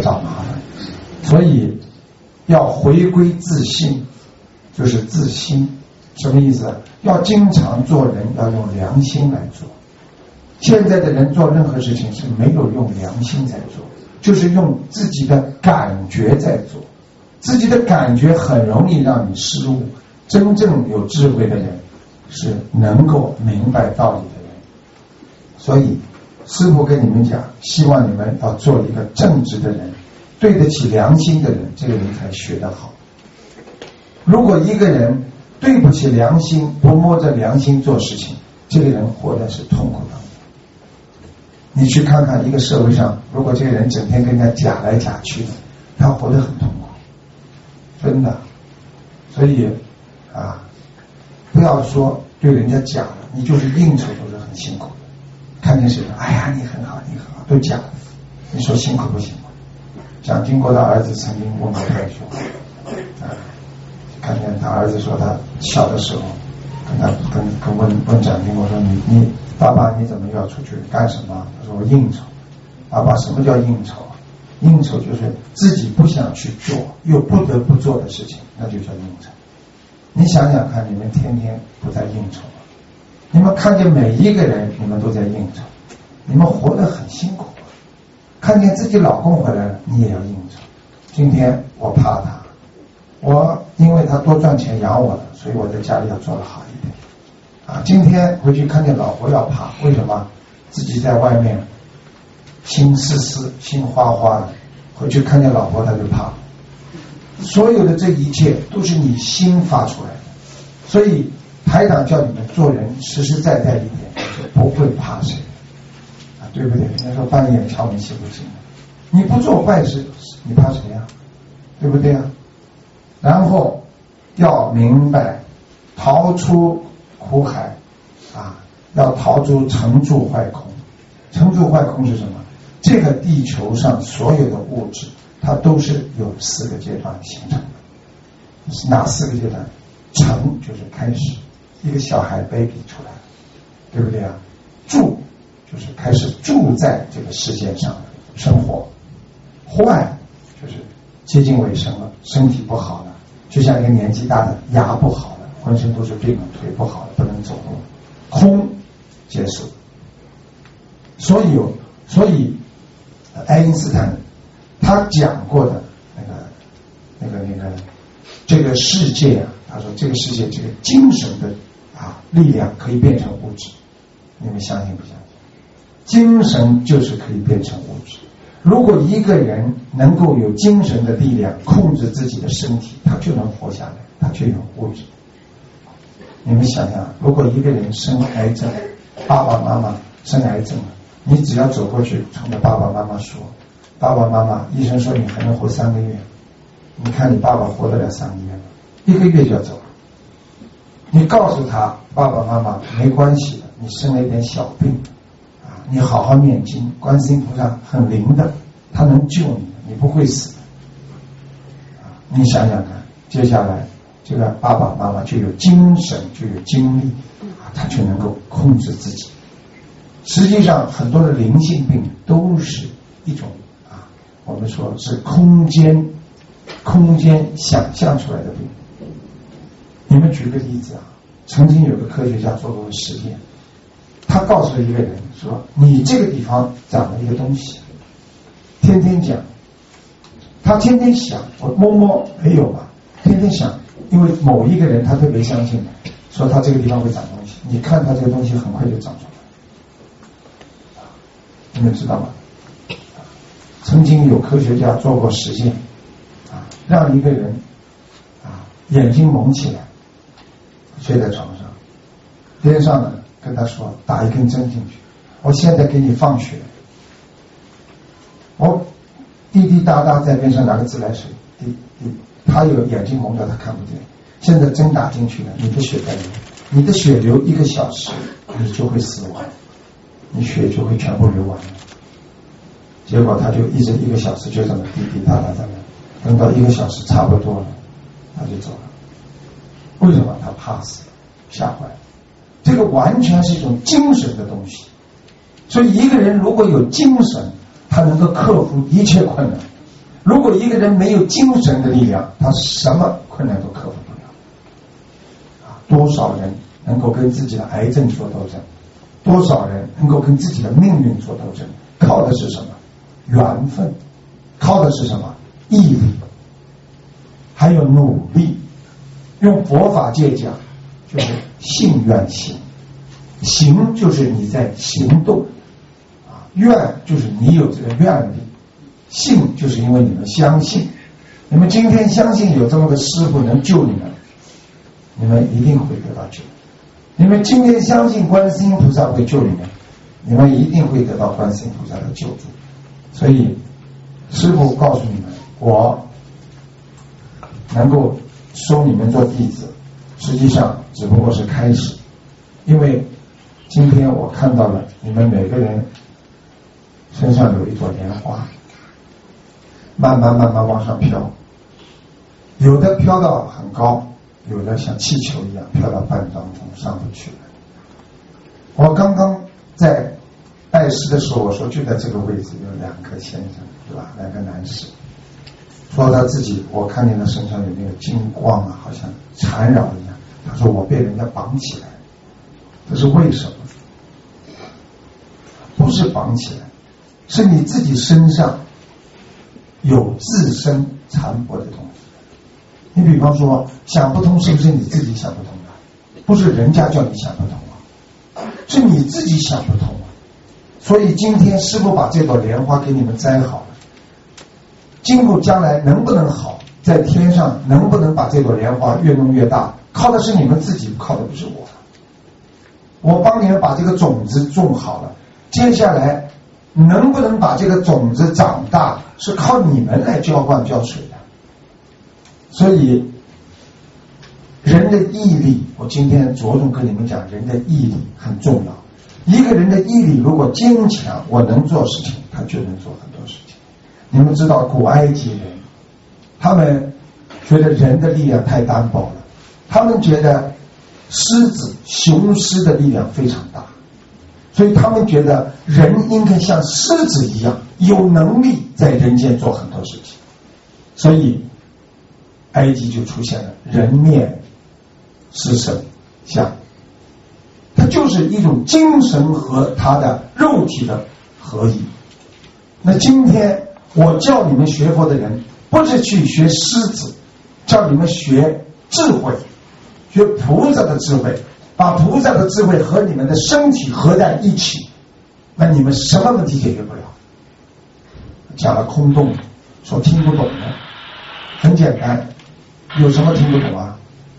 找麻烦。所以要回归自信，就是自心。什么意思？要经常做人要用良心来做。现在的人做任何事情是没有用良心在做，就是用自己的感觉在做。自己的感觉很容易让你失误。真正有智慧的人是能够明白道理的人。所以师父跟你们讲，希望你们要做一个正直的人，对得起良心的人，这个人才学得好。如果一个人对不起良心，不摸着良心做事情，这个人活的是痛苦当中。你去看看一个社会上，如果这个人整天跟人家假来假去的，他活得很痛苦，真的。所以不要说对人家假了，你就是应酬都是很辛苦的。看见谁说哎呀你很好你很好，都假的，你说辛苦不辛苦？蒋经国的儿子曾经问过他一句话，看见他儿子说他小的时候问蒋经国说你爸爸你怎么要出去干什么？他说我应酬。爸爸什么叫应酬？应酬就是自己不想去做又不得不做的事情，那就叫应酬。你想想看，你们天天不在应酬吗？你们看见每一个人你们都在应酬，你们活得很辛苦。看见自己老公回来了，你也要应酬。今天我怕他，我因为他多赚钱养我了，所以我在家里要做得好一点今天回去看见老婆要怕，为什么？自己在外面心思思心花花的，回去看见老婆他就怕。所有的这一切都是你心发出来的。所以台长叫你们做人实实在在一点，就不会怕谁对不对？人家说半夜敲门洗不醒，你不做坏事你怕谁呀？对不对呀？然后要明白逃出苦海要逃出成住坏空。成住坏空是什么？这个地球上所有的物质它都是有4个阶段形成的。是哪4个阶段？成就是开始，一个小孩 baby 出来，对不对啊？住就是开始住在这个世界上生活。坏就是接近尾声了，身体不好了，就像一个年纪大的牙不好了，浑身都是病了，腿不好了，不能走路。空结束。所以爱因斯坦他讲过的这个世界他说这个世界这个精神的力量可以变成物质，你们相信不相信？精神就是可以变成物质。如果一个人能够有精神的力量控制自己的身体，他就能活下来，他就有物质。你们想想，如果一个人生癌症，爸爸妈妈生癌症了，你只要走过去冲着爸爸妈妈说，爸爸妈妈，医生说你还能活3个月，你看你爸爸活得了3个月吗？1个月就要走了。你告诉他，爸爸妈妈没关系的，你生了一点小病你好好念经，观世音菩萨很灵的，他能救你，你不会死的你想想看，接下来这个爸爸妈妈就有精神，就有精力他就能够控制自己。实际上很多的灵性病都是一种我们说是空间想象出来的病。你们举个例子曾经有个科学家做过个实验，他告诉一个人说，你这个地方长了一个东西，天天讲，他天天想，我摸摸没有吧，天天想，因为某一个人他特别相信说他这个地方会长东西，你看他这个东西很快就长出来。你们知道吗？曾经有科学家做过实验让一个人眼睛蒙起来睡在床上，边上呢跟他说打一根针进去，我现在给你放血，我滴滴答答在边上拿个自来水滴滴，他有眼睛蒙着他看不见，现在针打进去了，你的血在流，你的血流1个小时你就会死亡，你血就会全部流完了。结果他就一直1个小时就这么滴滴答答在那，等到1个小时差不多了他就走了。为什么？他怕死，吓坏了。这个完全是一种精神的东西。所以一个人如果有精神，他能够克服一切困难。 如果一个人没有精神的力量，他什么困难都克服不了。多少人能够跟自己的癌症做斗争，多少人能够跟自己的命运做斗争，靠的是什么？缘分。靠的是什么？毅力，还有努力。用佛法界讲，就是信愿行。行就是你在行动，愿就是你有这个愿力，信就是因为你们相信。你们今天相信有这么个师父能救你们，你们一定会得到救。你们今天相信观世音菩萨会救你们，你们一定会得到观世音菩萨的救助。所以师父告诉你们，我能够收你们做弟子，实际上只不过是开始。因为今天我看到了你们每个人身上有一朵莲花，慢慢往上飘，有的飘到很高，有的像气球一样飘到半当中上不去了。我刚刚在拜师的时候，我说就在这个位置有两个先生，对吧？两个男士，说他自己，我看见他身上有那个金光啊，好像缠绕一样。他说我被人家绑起来，这是为什么？不是绑起来，是你自己身上有自身缠缚的东西。你比方说想不通，是不是你自己想不通的？不是人家叫你想不通啊，是你自己想不通啊。所以今天师父把这朵莲花给你们摘好了，今后将来能不能好，在天上能不能把这朵莲花越弄越大，靠的是你们自己，靠的不是我。我帮你们把这个种子种好了，接下来能不能把这个种子长大，是靠你们来浇灌浇水的。所以人的毅力，我今天着重跟你们讲，人的毅力很重要。一个人的毅力如果坚强，我能做事情，他就能做很多事情。你们知道古埃及人，他们觉得人的力量太单薄了，他们觉得狮子雄狮的力量非常大，所以他们觉得人应该像狮子一样有能力在人间做很多事情。所以埃及就出现了人面狮身像，它就是一种精神和它的肉体的合一。那今天我叫你们学佛的人，不是去学狮子，叫你们学智慧，学菩萨的智慧，把菩萨的智慧和你们的身体合在一起，那你们什么问题解决不了？讲了空洞，说听不懂的，很简单，有什么听不懂啊？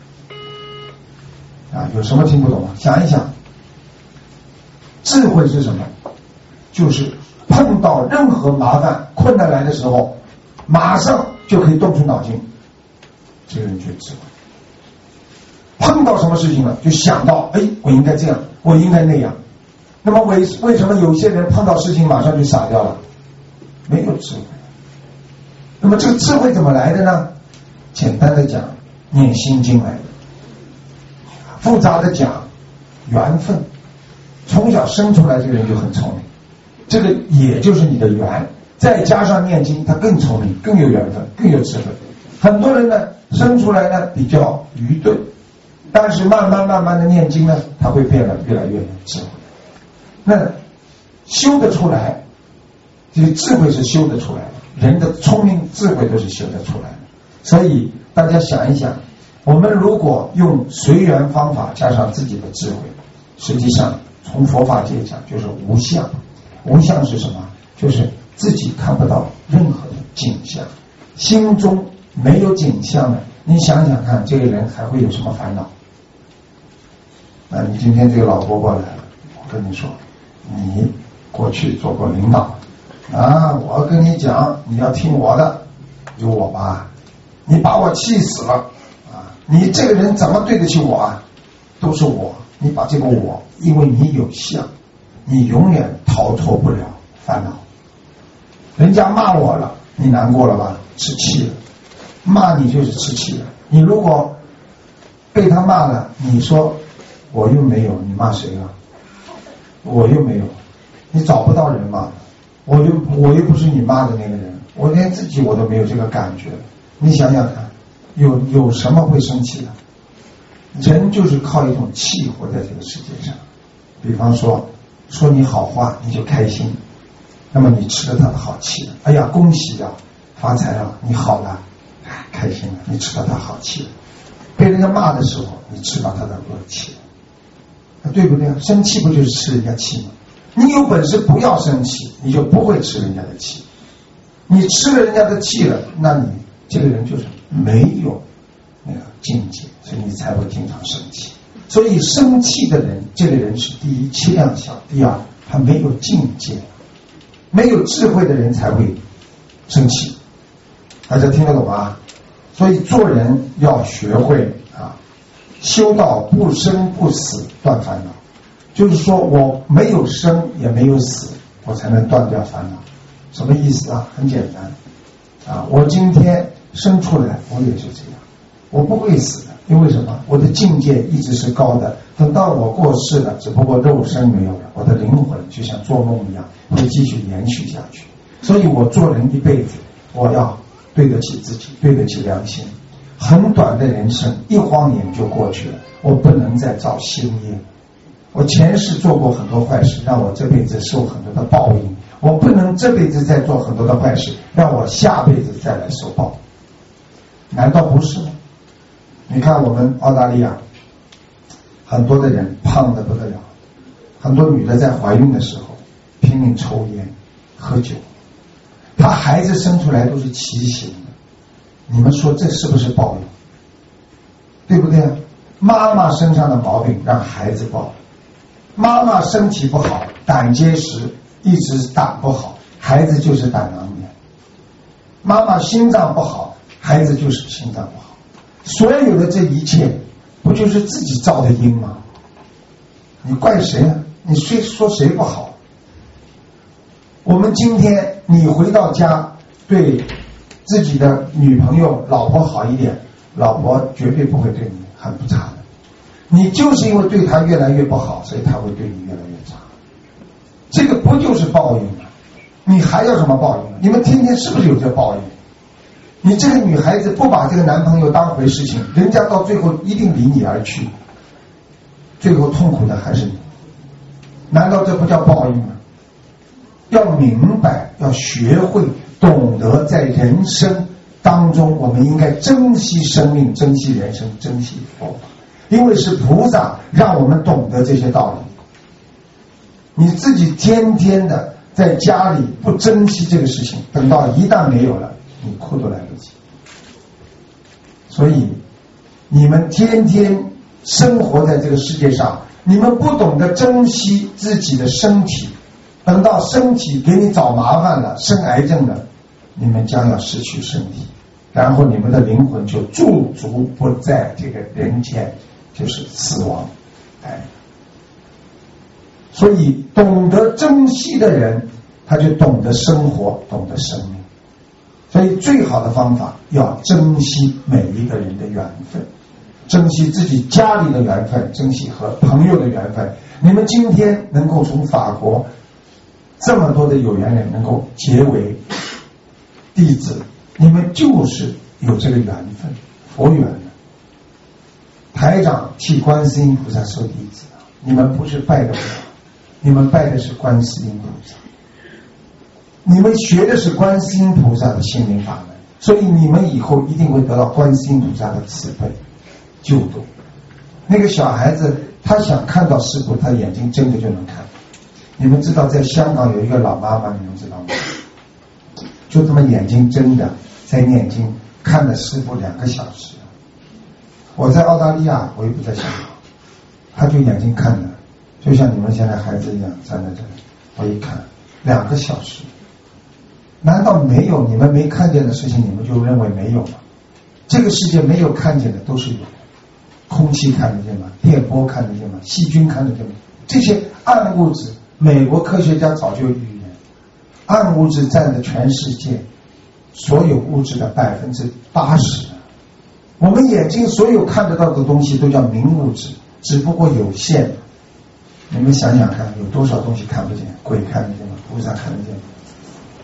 有什么听不懂啊？想一想，智慧是什么？就是碰到任何麻烦困难来的时候，马上就可以动出脑筋，这个人就是智慧。碰到什么事情了，就想到，我应该这样，我应该那样。那么为什么有些人碰到事情马上就傻掉了？没有智慧。那么这个智慧怎么来的呢？简单的讲，念心经来的；复杂的讲，缘分。从小生出来这个人就很聪明，这个也就是你的缘，再加上念经，他更聪明，更有缘分，更有智慧。很多人呢，生出来呢比较愚钝，但是慢慢的念经呢，他会变得越来越有智慧。那修得出来，这个智慧是修得出来的，人的聪明智慧都是修得出来的。所以大家想一想，我们如果用随缘方法加上自己的智慧，实际上从佛法界讲就是无相。无相是什么？就是自己看不到任何的景象，心中没有景象的，你想想看，这个人还会有什么烦恼？你今天这个老伯伯来了，我跟你说，你过去做过领导我跟你讲，你要听我的，有我吧，你把我气死了你这个人怎么对得起我啊？都是我，你把这个我，因为你有相，你永远逃脱不了烦恼。人家骂我了，你难过了吧？吃气了，骂你就是吃气了。你如果被他骂了，你说我又没有，你骂谁了？我又没有，你找不到人骂，我又不是你骂的那个人， 我连自己我都没有这个感觉，你想想看，有什么会生气的？人就是靠一种气活在这个世界上。比方说你好话你就开心，那么你吃了他的好气了，哎呀恭喜啊，发财了，你好了，开心了，你吃到他好气了。被人家骂的时候，你吃到他的恶气了，对不对？生气不就是吃人家气吗？你有本事不要生气，你就不会吃人家的气。你吃了人家的气了，那你这个人就是没有那个境界，所以你才会经常生气。所以生气的人，这个人是第一气量小，第二他没有境界，没有智慧的人才会生气。大家听得懂吗？所以做人要学会修到不生不死断烦恼，就是说我没有生也没有死，我才能断掉烦恼。什么意思啊？很简单我今天生出来我也是这样，我不会死的，因为什么？我的境界一直是高的，等到我过世了，只不过肉身没有了，我的灵魂就像做梦一样会继续延续下去。所以我做人一辈子，我要对得起自己，对得起良心。很短的人生，一晃眼就过去了，我不能再造新业。我前世做过很多坏事，让我这辈子受很多的报应，我不能这辈子再做很多的坏事，让我下辈子再来受报。难道不是吗？你看我们澳大利亚很多的人胖得不得了，很多女的在怀孕的时候拼命抽烟喝酒，她孩子生出来都是畸形的，你们说这是不是报应？对不对？妈妈身上的毛病让孩子报，妈妈身体不好，胆结石，一直胆不好，孩子就是胆囊炎。妈妈心脏不好，孩子就是心脏不好。所有的这一切不就是自己造的因吗？你怪谁啊？你说谁不好？我们今天你回到家对自己的女朋友老婆好一点，老婆绝对不会对你很不差的。你就是因为对她越来越不好，所以她会对你越来越差。这个不就是报应吗？你还要什么报应？你们天天是不是有这报应？你这个女孩子不把这个男朋友当回事情，人家到最后一定离你而去，最后痛苦的还是你。难道这不叫报应吗？要明白，要学会懂得在人生当中，我们应该珍惜生命，珍惜人生，珍惜佛法，因为是菩萨让我们懂得这些道理。你自己天天的在家里不珍惜这个事情，等到一旦没有了，你哭都来不及。所以你们天天生活在这个世界上，你们不懂得珍惜自己的身体，等到身体给你找麻烦了，生癌症了，你们将要失去身体，然后你们的灵魂就驻足不在这个人间，就是死亡。所以懂得珍惜的人，他就懂得生活，懂得生命。所以最好的方法要珍惜每一个人的缘分，珍惜自己家里的缘分，珍惜和朋友的缘分。你们今天能够从法国这么多的有缘人能够结为弟子，你们就是有这个缘分，佛缘的。台长替观世音菩萨收弟子，你们不是拜的我，你们拜的是观世音菩萨，你们学的是观世音菩萨的心灵法门，所以你们以后一定会得到观世音菩萨的慈悲救度。那个小孩子他想看到师父，他眼睛睁着就能看。你们知道在香港有一个老妈妈，你们知道吗？就这么眼睛睁着在念经，看了师父2个小时。我在澳大利亚，我又不在香港，他就眼睛看着，就像你们现在孩子一样站在这里，我一看2个小时。难道没有你们没看见的事情，你们就认为没有吗？这个世界没有看见的都是有的，空气看得见吗？电波看得见吗？细菌看得见吗？这些暗物质，美国科学家早就预言，暗物质占的全世界所有物质的80%。我们眼睛所有看得到的东西都叫明物质，只不过有限。你们想想看，有多少东西看不见？鬼看得见吗？菩萨看得见吗？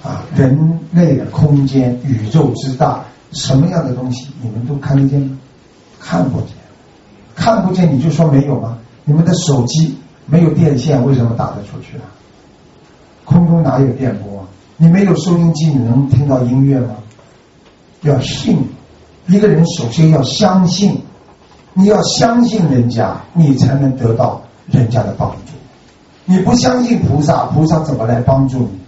人类的空间、宇宙之大，什么样的东西你们都看得见吗？看不见。看不见你就说没有吗？你们的手机没有电线，为什么打得出去啊？空中哪有电波啊？你没有收音机，你能听到音乐吗？要信，一个人首先要相信，你要相信人家，你才能得到人家的帮助。你不相信菩萨，菩萨怎么来帮助你？